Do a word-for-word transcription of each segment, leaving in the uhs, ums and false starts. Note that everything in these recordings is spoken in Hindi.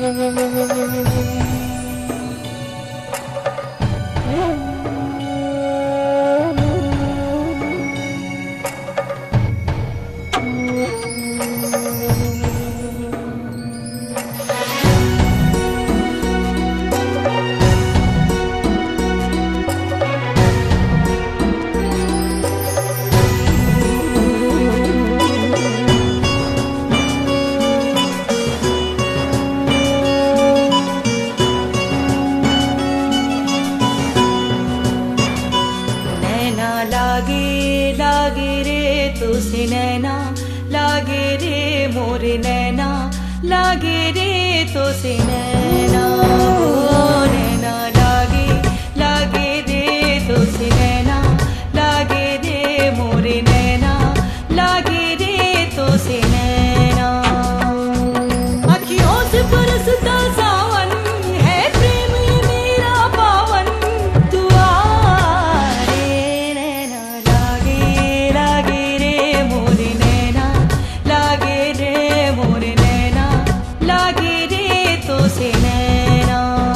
लागे लागे रे तो से नैना, लागे रे मोरे नैना, लागे रे तो से नैना, ओ नैना लागे लागे रे तो से नैना, लागे रे मोरे नैना, लागे रे तो से नैना। अखियों से बरसता सावन है प्रेम ये मेरा पावन, तू आ रे नैना, लागे लागे रे मोरे नैना, लागे रे मोरे नैना, लागे रे तो से नैना।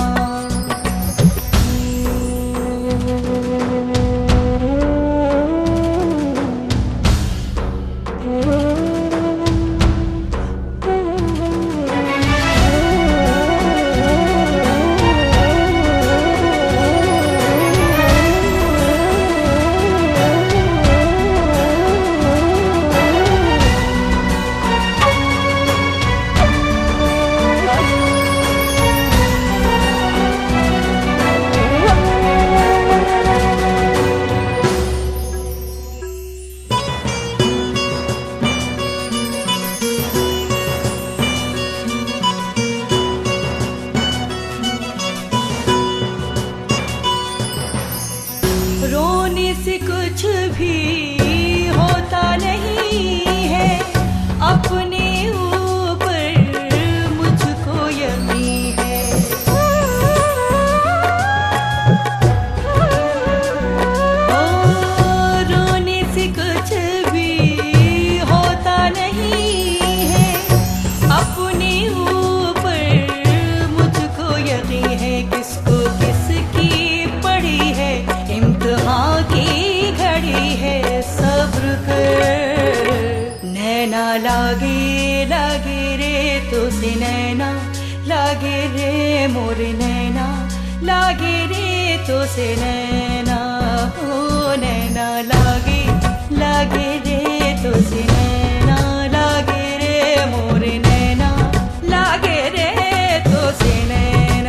रोने से कुछ भी होता नहीं है, अपने ऊपर मुझको यकीन है। ओ रोने से कुछ भी होता नहीं है, अपने ऊपर मुझको यकीन है। किसको किसकी पड़ी है इम्तिहान की घड़ी है, सब्र कर। नैना लागे लागे रे तो से नैना, लागे रे मोरे नैना, लागे रे तो से नैना, ओ नैना लागे लागे रे तो से नैना, लागे रे मोरे नैना, लागे रे तो से नैना।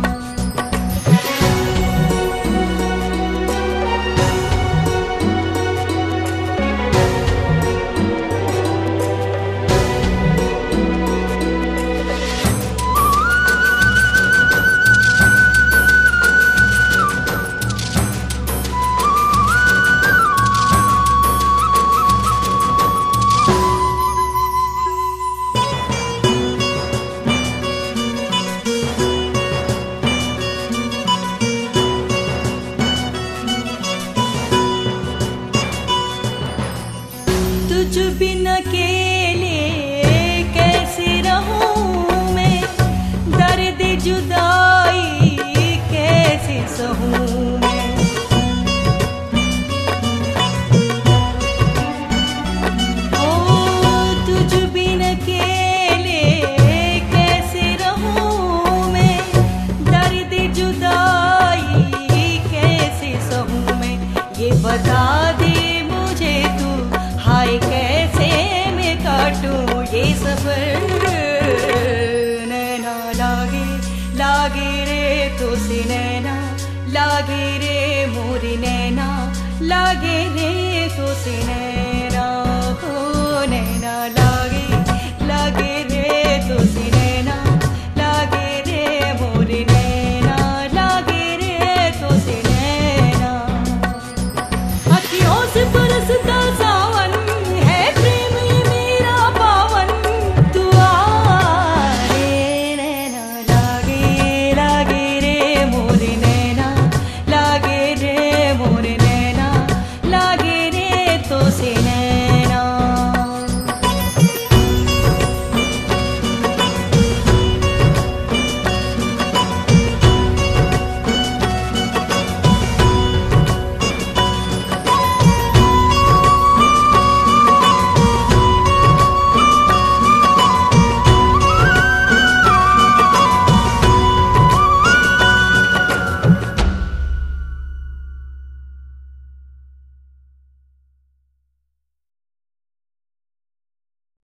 तुझ बिन अकेले कैसे रहूं मैं, दर्द जुदाई कैसे सहूं मैं। ओ तुझ बिन अकेले कैसे रहूं मैं, दर्द जुदाई कैसे सहूं मैं। ये बता दे मुझे तू हाय कैसे मैं काटूं ये सफर। नैना लागे लागे रे तो से नैना, लागे रे मोरे नैना, लागे रे तो से नैना।